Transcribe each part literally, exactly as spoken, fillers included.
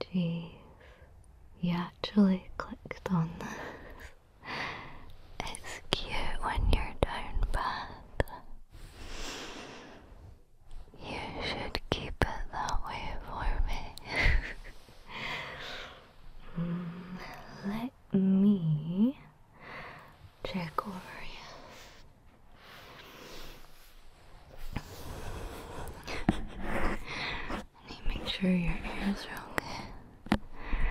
Jeez, you actually clicked on this. It's cute when you're down bad. You should keep it that way for me. mm, let me check over you. Let me make sure your ears are okay.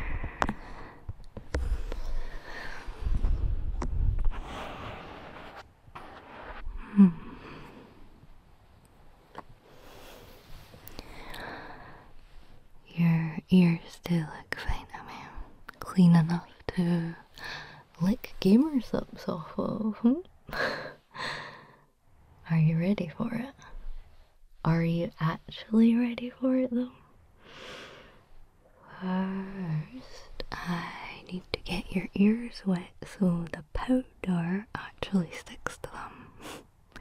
Hmm. Your ears do look fine, I mean, clean enough to lick gamer subs off of. Hmm? Are you ready for it? Are you actually ready for it though? First, I need to get your ears wet so the powder actually sticks to them.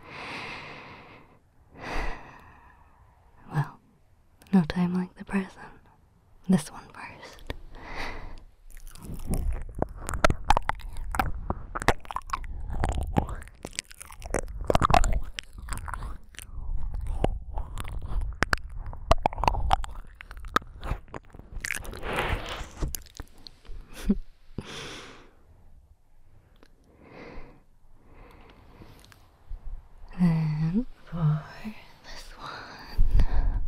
Well, no time like the present. This one first. Then for this one,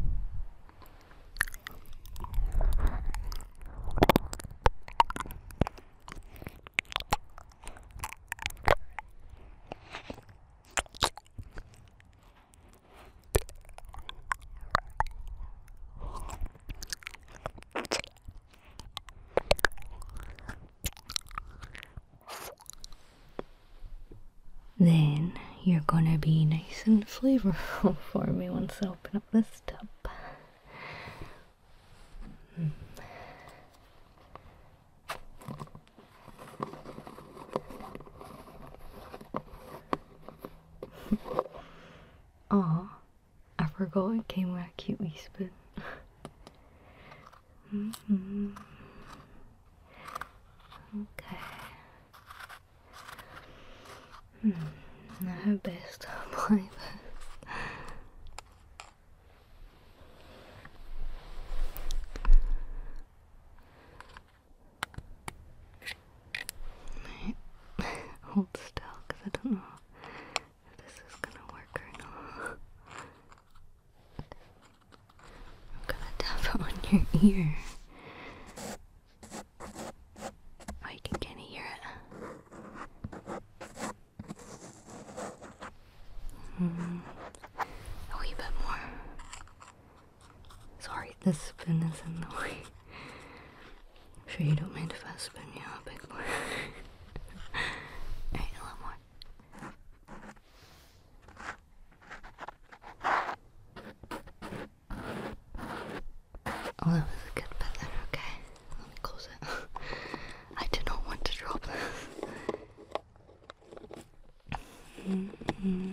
then you're gonna be nice and flavorful for me once I open up this tub. Mm. Aw, I forgot it came with a cute wee spoon. Mm-hmm. Okay. Hmm. Now how best to apply this? Right. Hold still, because I don't know if this is gonna work or not. I'm gonna tap it on your ear. Oh, you can kinda hear it. Mm, a wee bit more. Sorry, this spoon is in the way. I'm sure you don't mind if I spoon you a bit more. Right, a little more. Oh, that was a good bit there, okay. Let me close it. I did not want to drop this. Mm-hmm.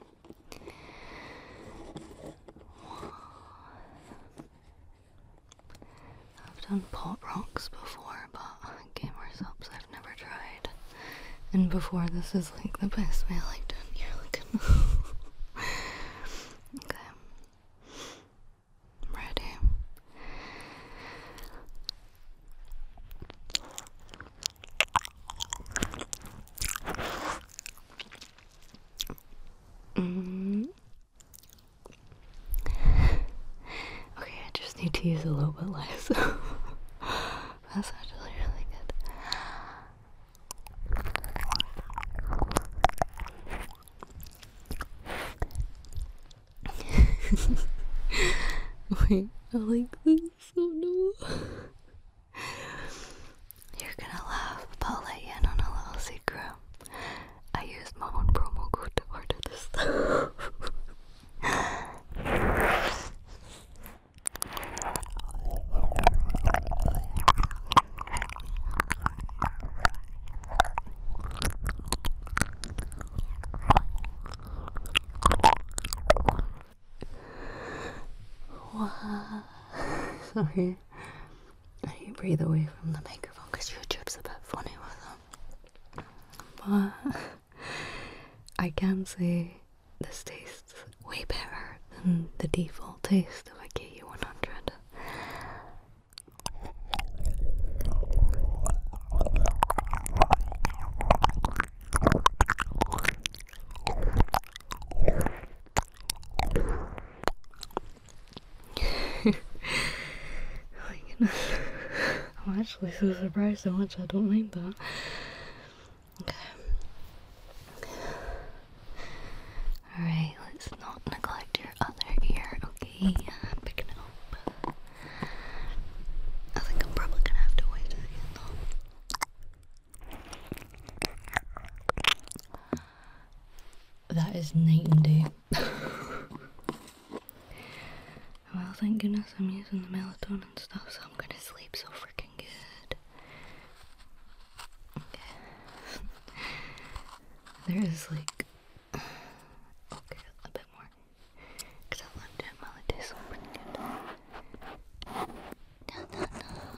I've done pop rocks before, but gamer subs I've never tried. And before, this is like the best way I like doing your looking. Okay. I'm ready. Mm. Okay, I just need to use a little bit less. That's actually really good. Wait, I like this. Oh no. You're gonna laugh, but I'll let you in on a little secret. I used my own promo code to order this stuff. Wow. Sorry. I breathe away from the microphone because YouTube's a bit funny with them. But I can say this tastes way better than the default taste of a K U one hundred. I'm actually so surprised how much I don't mind that. Okay. Alright, let's not neglect your other ear, okay? I'm picking it up. I think I'm probably gonna have to wait again though. That is night and day. Well, thank goodness I'm using the melatonin stuff, so I'm gonna sleep so freaking good. Okay. There is like, okay, a bit more, because I left it while it tastes so freaking good. Da, da,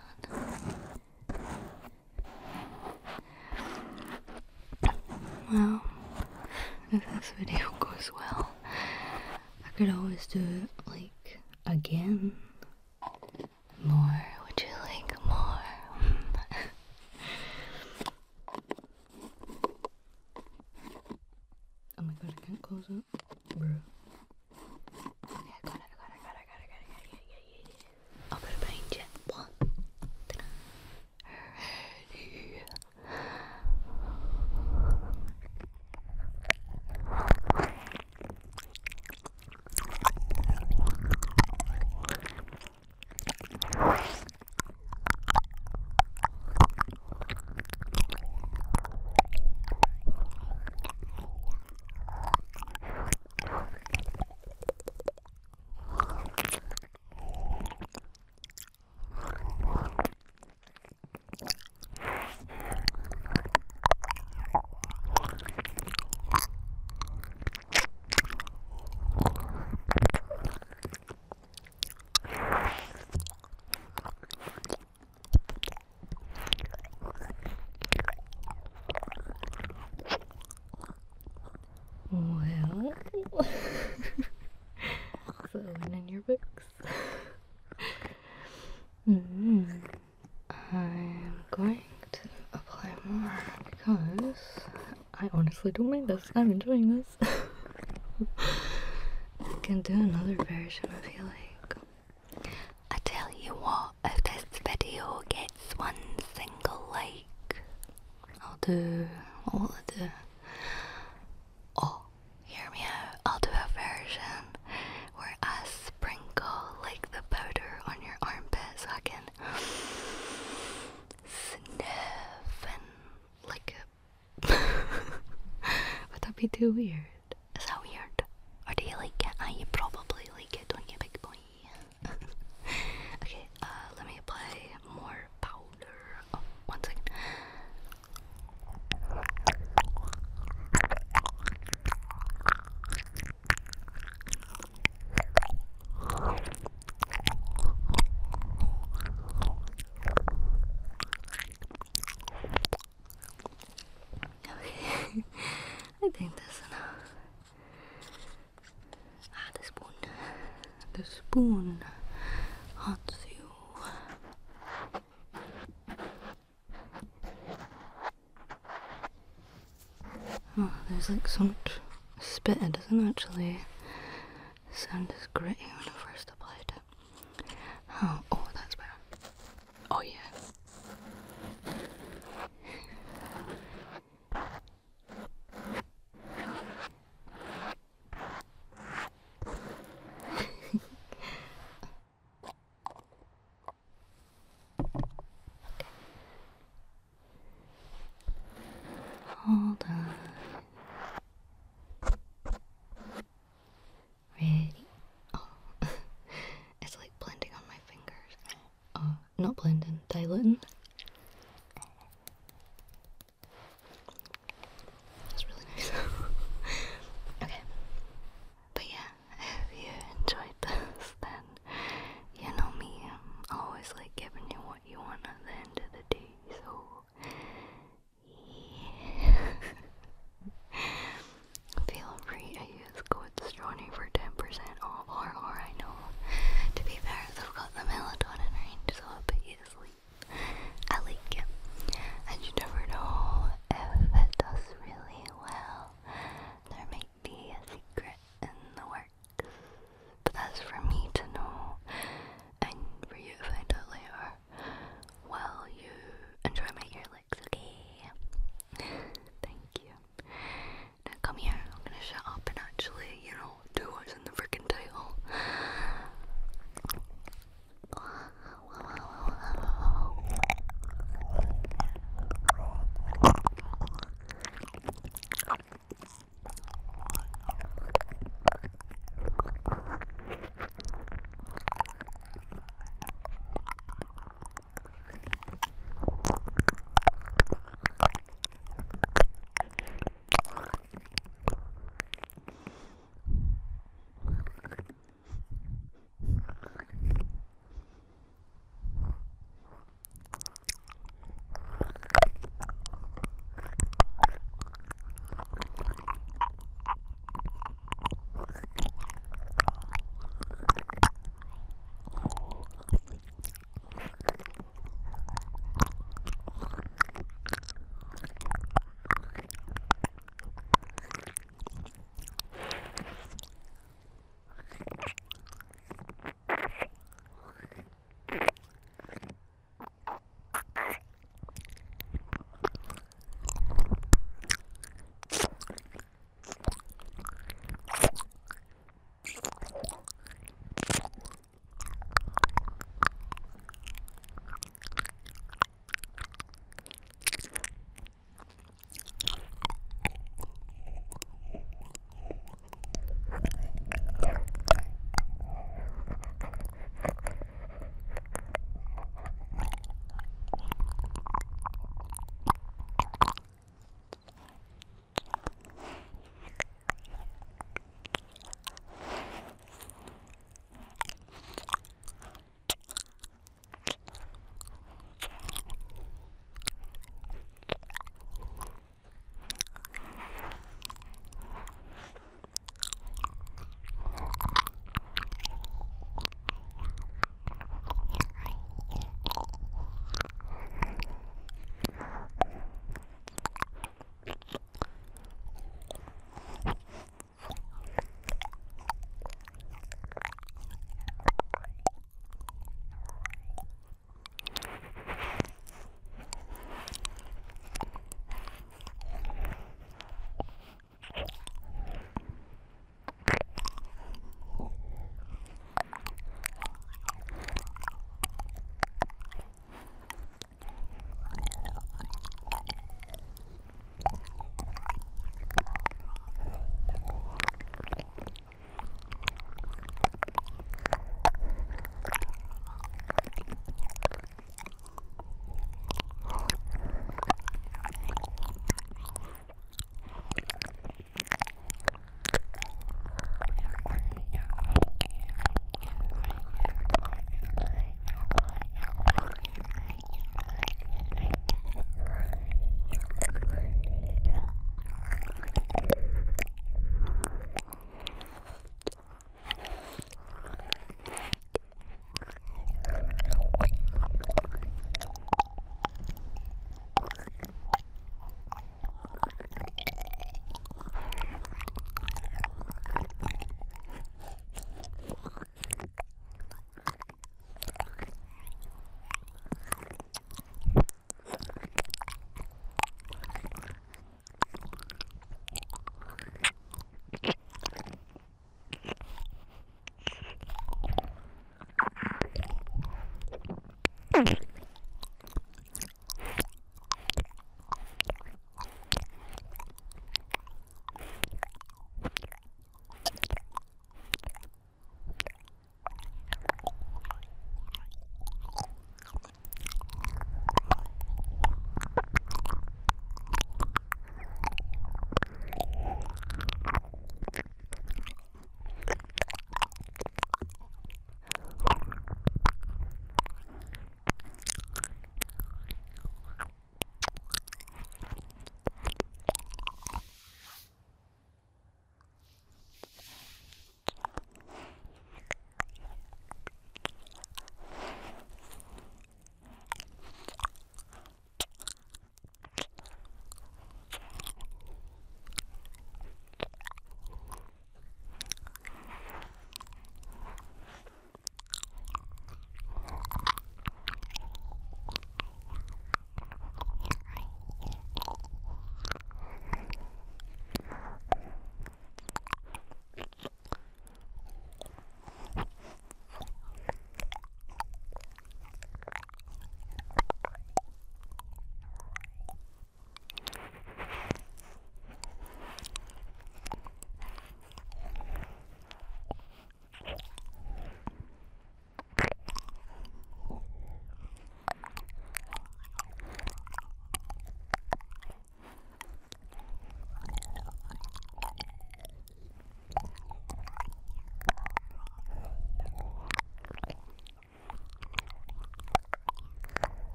da, da. Well, if this video goes well, I could always do it like again. More, would you like more? Oh my god, I can't close it. Bro. Okay, I got it, I got it, I got it, I got it, I got it, yeah, yeah, yeah, yeah. I'll put it behind you. One. Ready. Well, so in your books. Mm-hmm. I'm going to apply more because I honestly don't mind this. I'm enjoying this. I can do another version if you like. I tell you what, if this video gets one single like, I'll do, what will I do? Oh, hear me out. I'll do a version where I sprinkle like the powder on your armpit so I can sniff and like it. Would that be too weird? Is that weird? Or do you like it? Ah, you probably like it, don't you, big boy? Okay, uh, let me apply more powder. Oh, one second. Okay, I think that's enough. Ah, the spoon. The spoon. Hot you. Oh, there's like so much spit. It doesn't actually sound as gritty when I first applied it. Oh, oh, that's better. Oh yeah. Hold on. Ready? Oh, it's like blending on my fingers. Oh, not blending, diluting.